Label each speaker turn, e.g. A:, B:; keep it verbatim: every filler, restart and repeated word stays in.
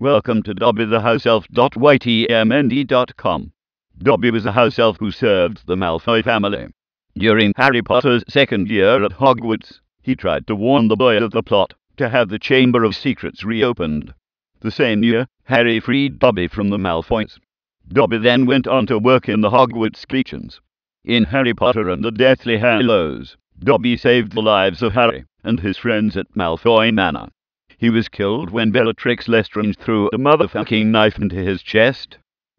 A: Welcome to Dobby the House Elf dot Y T M N D dot com. Dobby was a house elf who served the Malfoy family. During Harry Potter's second year at Hogwarts, he tried to warn the boy of the plot to have the Chamber of Secrets reopened. The same year, Harry freed Dobby from the Malfoys. Dobby then went on to work in the Hogwarts kitchens. In Harry Potter and the Deathly Hallows, Dobby saved the lives of Harry and his friends at Malfoy Manor. He was killed when Bellatrix Lestrange threw a motherfucking knife into his chest.